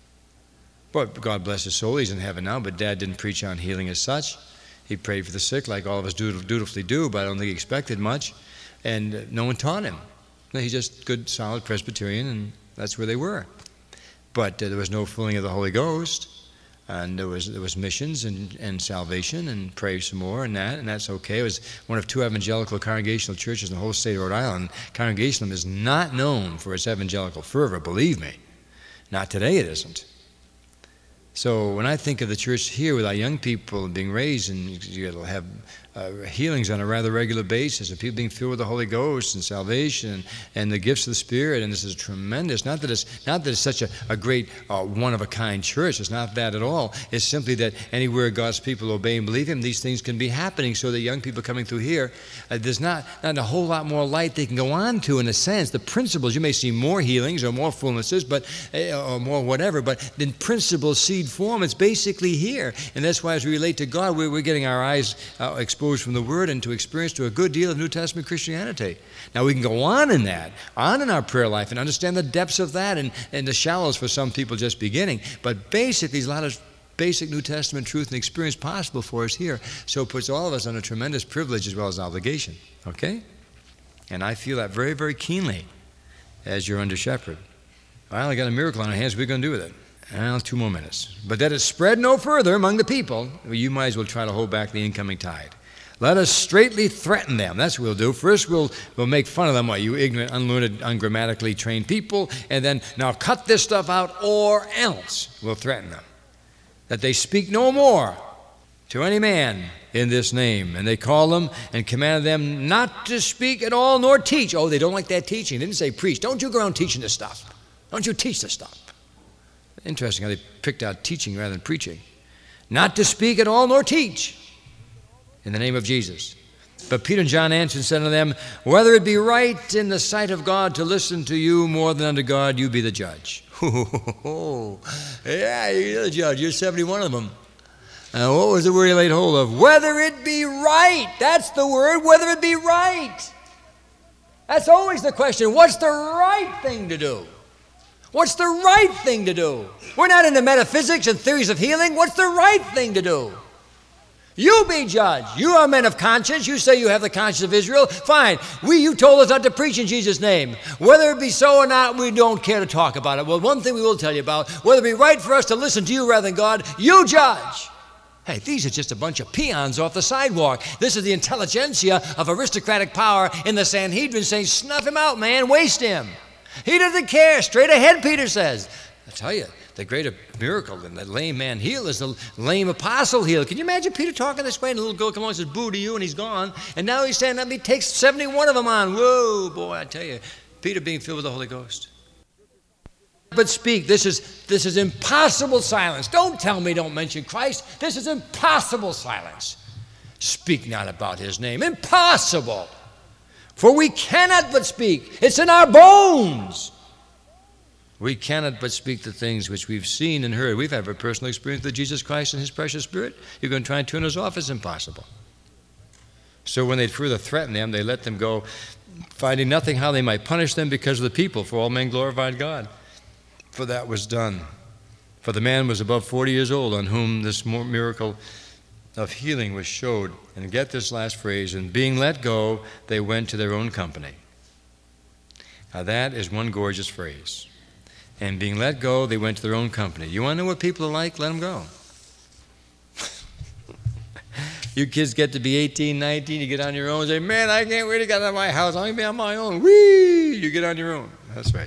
But God bless his soul, he's in heaven now. But Dad didn't preach on healing as such. He prayed for the sick, like all of us dutifully do. But I don't think he expected much, and uh, no one taught him. He's just good, solid Presbyterian, and that's where they were. But uh, there was no filling of the Holy Ghost, and there was there was missions and, and salvation and pray some more and that, and that's okay. It was one of two evangelical congregational churches in the whole state of Rhode Island. Congregationalism is not known for its evangelical fervor, believe me. Not today it isn't. So when I think of the church here with our young people being raised, and you'll have uh, healings on a rather regular basis, and people being filled with the Holy Ghost and salvation and, and the gifts of the Spirit, and this is tremendous. Not that it's not that it's such a, a great uh, one-of-a-kind church. It's not that at all. It's simply that anywhere God's people obey and believe Him, these things can be happening. So that young people coming through here, uh, there's not not a whole lot more light they can go on to. In a sense, the principles, you may see more healings or more fullnesses, but uh, or more whatever. But in principle, seed form, it's basically here, and that's why as we relate to God, we're, we're getting our eyes uh, exposed from the Word and to experience to a good deal of New Testament Christianity. Now we can go on in that, on in our prayer life, and understand the depths of that, and, and the shallows for some people just beginning. But basically, there's a lot of basic New Testament truth and experience possible for us here. So it puts all of us on a tremendous privilege as well as obligation. Okay? And I feel that very, very keenly as your under shepherd. Well, I got a miracle on our hands. What are we going to do with it? Well, two more minutes. But that it spread no further among the people, well, you might as well try to hold back the incoming tide. Let us straightly threaten them. That's what we'll do. First, we'll, we'll make fun of them, what, you ignorant, unlearned, ungrammatically trained people, and then, now cut this stuff out, or else we'll threaten them. That they speak no more to any man in this name. And they called them and commanded them not to speak at all nor teach. Oh, they don't like that teaching. They didn't say preach. Don't you go around teaching this stuff. Don't you teach this stuff. Interesting how they picked out teaching rather than preaching. Not to speak at all nor teach in the name of Jesus. But Peter and John answered and said unto them, whether it be right in the sight of God to listen to you more than unto God, you be the judge. Yeah, you're the judge. You're seventy-one of them. Uh, what was the word he laid hold of? Whether it be right. That's the word, whether it be right. That's always the question. What's the right thing to do? What's the right thing to do? We're not into metaphysics and theories of healing. What's the right thing to do? You be judge. You are men of conscience. You say you have the conscience of Israel. Fine. We, you told us not to preach in Jesus' name. Whether it be so or not, we don't care to talk about it. Well, one thing we will tell you about, whether it be right for us to listen to you rather than God, you judge. Hey, these are just a bunch of peons off the sidewalk. This is the intelligentsia of aristocratic power in the Sanhedrin saying, snuff him out, man, waste him. He doesn't care. Straight ahead, Peter says. I tell you, the greater miracle than the lame man healed is the lame apostle healed. Can you imagine Peter talking this way and the little girl comes along and says, boo to you, and he's gone. And now he's standing up and he takes seventy-one of them on. Whoa, boy, I tell you, Peter being filled with the Holy Ghost. But speak. This is, this is impossible silence. Don't tell me don't mention Christ. This is impossible silence. Speak not about his name. Impossible. For we cannot but speak. It's in our bones. We cannot but speak the things which we've seen and heard. We've had a personal experience with Jesus Christ and his precious Spirit. You're going to try and turn us off? It's impossible. So when they further threatened them, they let them go, finding nothing how they might punish them because of the people, for all men glorified God. For that was done. For the man was above forty years old on whom this miracle of healing was showed. And get this last phrase, and being let go, they went to their own company. Now that is one gorgeous phrase. And being let go, they went to their own company. You want to know what people are like? Let them go. You kids get to be eighteen, nineteen, you get on your own and say, man, I can't wait to get out of my house. I'm going to be on my own. Whee! You get on your own. That's right.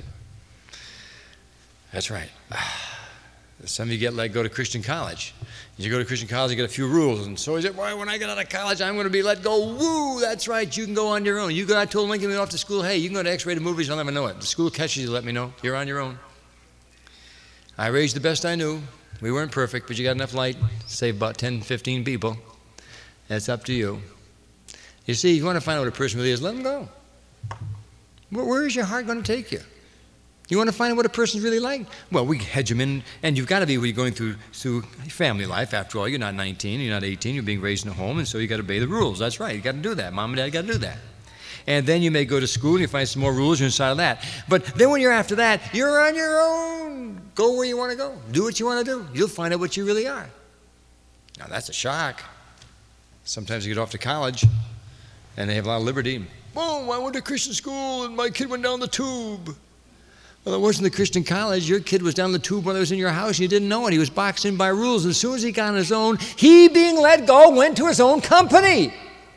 That's right. Some of you get let go to Christian college. You go to Christian college, you get a few rules. And so is it, well, when I get out of college, I'm going to be let go. Woo, that's right. You can go on your own. You go, I told Lincoln off to school, hey, you can go to X-rated movies. I'll never know it. The school catches you, let me know. You're on your own. I raised the best I knew. We weren't perfect, but you got enough light to save about ten, fifteen people. That's up to you. You see, if you want to find out what a person really is, let them go. Where, where is your heart going to take you? You want to find out what a person's really like? Well, we hedge them in, and you've got to be when you're going through, through family life. After all, you're not nineteen, you're not eighteen, you're being raised in a home, and so you got to obey the rules. That's right, you got to do that. Mom and dad got to do that. And then you may go to school and you find some more rules, you're inside of that. But then when you're after that, you're on your own. Go where you want to go. Do what you want to do. You'll find out what you really are. Now, that's a shock. Sometimes you get off to college, and they have a lot of liberty. Oh, I went to Christian school, and my kid went down the tube. Well, it wasn't the Christian college. Your kid was down the tube when he was in your house, and you didn't know it. He was boxed in by rules. And as soon as he got on his own, he, being let go, went to his own company.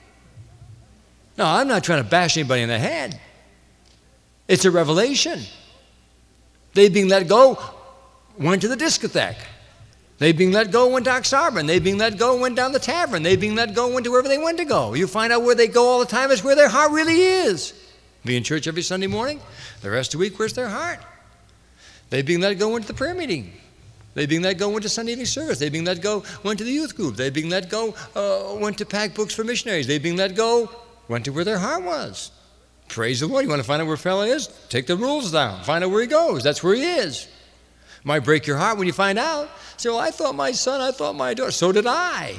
No, I'm not trying to bash anybody in the head. It's a revelation. They, being let go, went to the discotheque. They, being let go, went to Oxarbon. They, being let go, went down the tavern. They, being let go, went to wherever they went to go. You find out where they go all the time is where their heart really is. Be in church every Sunday morning. The rest of the week, where's their heart? They, being let go, went to the prayer meeting. They, being let go, went to Sunday evening service. They, being let go, went to the youth group. They, being let go, uh, went to pack books for missionaries. They, being let go, went to where their heart was. Praise the Lord. You want to find out where a fellow is? Take the rules down. Find out where he goes. That's where he is. Might break your heart when you find out. Say, well, I thought my son, I thought my daughter. So did I.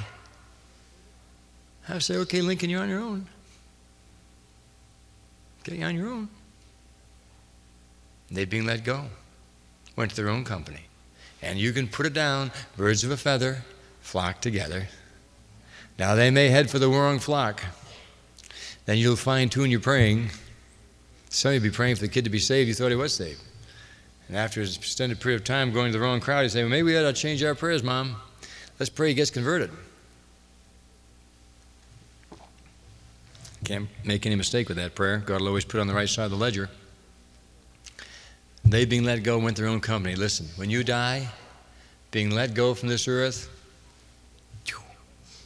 I say, okay, Lincoln, you're on your own. Getting on your own. They, being let go, went to their own company. And you can put it down, birds of a feather flock together. Now they may head for the wrong flock. Then you'll fine-tune your praying. Some of you be praying for the kid to be saved, you thought he was saved. And after an extended period of time going to the wrong crowd, you say, well, maybe we ought to change our prayers, Mom. Let's pray he gets converted. Can't make any mistake with that prayer. God will always put it on the right side of the ledger. They, being let go, went their own company. Listen, when you die, being let go from this earth,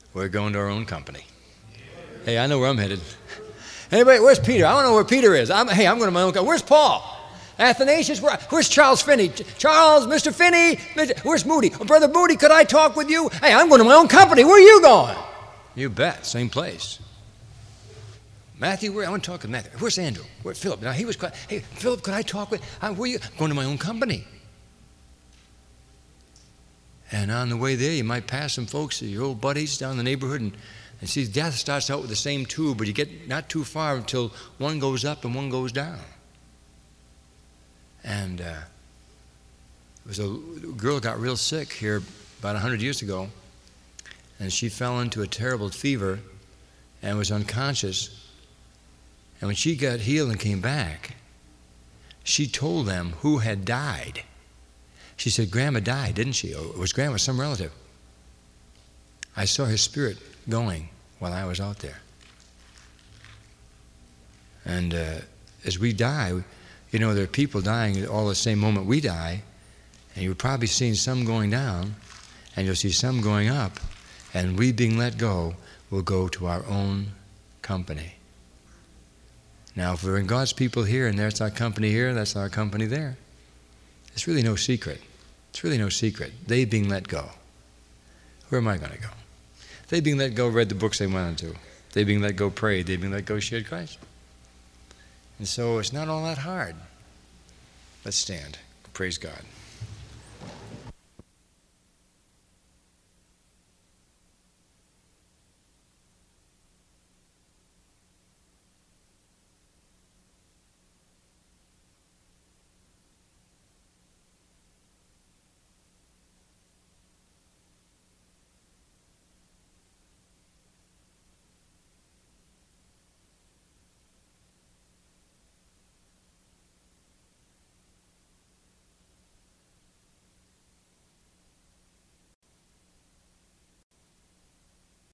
We're going to our own company. Hey, I know where I'm headed. Anybody, where's Peter? I don't know where Peter is. I'm, hey, I'm going to my own company. Where's Paul? Athanasius, where, where's Charles Finney? Charles, Mister Finney, Mister where's Moody? Oh, Brother Moody, could I talk with you? Hey, I'm going to my own company. Where are you going? You bet, same place. Matthew, where? I want to talk with Matthew. Where's Andrew? Where's Philip? Now, he was quite, hey, Philip, could I talk with, uh, where are you? I'm going to my own company. And on the way there, you might pass some folks, your old buddies down the neighborhood, and, and see, death starts out with the same tube, but you get not too far until one goes up and one goes down. And uh, there was a girl got real sick here about a hundred years ago, and she fell into a terrible fever and was unconscious. And when she got healed and came back, she told them who had died. She said, Grandma died, didn't she? Or it was Grandma, some relative. I saw his spirit going while I was out there. And uh, as we die, you know, there are people dying all the same moment we die, and you've probably seen some going down, and you'll see some going up, and we being let go will go to our own company. Now, if we're in God's people here, and there's our company here, that's our company there. It's really no secret. It's really no secret. They being let go. Where am I going to go? They being let go read the books they wanted to. They being let go prayed. They being let go shared Christ. And so it's not all that hard. Let's stand. Praise God.